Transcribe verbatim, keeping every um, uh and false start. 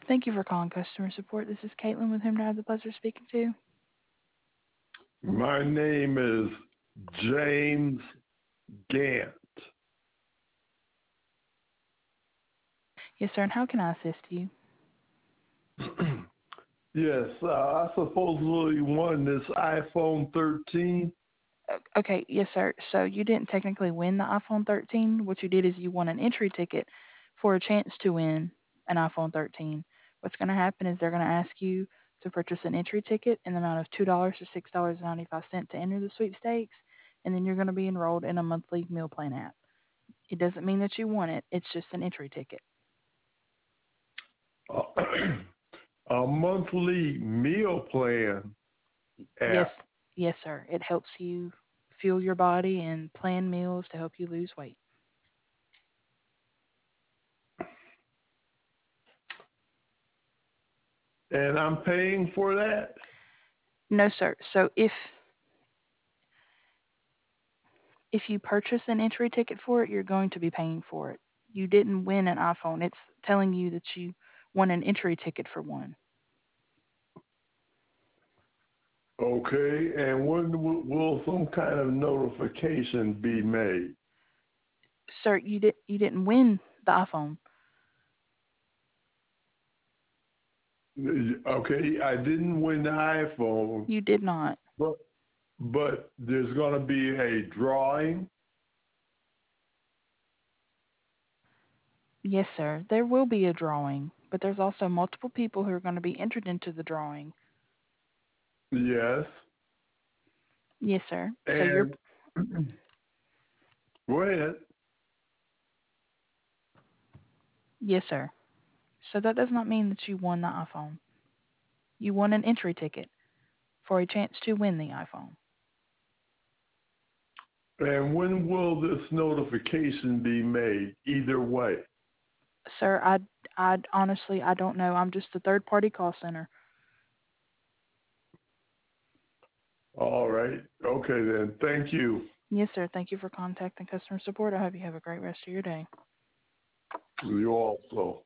Thank you for calling customer support. This is Caitlin with whom do I have the pleasure of speaking to? My name is James Gant. Yes, sir, and how can I assist you? Yes, uh, I supposedly won this iPhone thirteen. O- Okay, yes, sir. So you didn't technically win the iPhone thirteen. What you did is you won an entry ticket for a chance to win an iPhone thirteen. What's going to happen is they're going to ask you to purchase an entry ticket in the amount of two dollars or six dollars and ninety-five cents to enter the sweepstakes, and then you're going to be enrolled in a monthly meal plan app. It doesn't mean that you won it. It's just an entry ticket. A monthly meal plan Yes, app. yes, sir. It helps you fuel your body and plan meals to help you lose weight. And I'm paying for that? No, sir. So if if you purchase an entry ticket for it, you're going to be paying for it. You didn't win an iPhone. It's telling you that you won an entry ticket for one. Okay, and when w- will some kind of notification be made? Sir, you did you didn't win the iPhone. Okay, I didn't win the iPhone, You did not. but but there's going to be a drawing. Yes, sir. There will be a drawing, but there's also multiple people who are going to be entered into the drawing. Yes, Yes, sir. So you're and go ahead. yes, sir. So that does not mean that you won the iPhone. You won an entry ticket for a chance to win the iPhone. And when will this notification be made? Either way. Sir, I, I honestly, I don't know. I'm just a third party call center. All right. Okay then. Thank you. Yes, sir. Thank you for contacting customer support. I hope you have a great rest of your day. You also.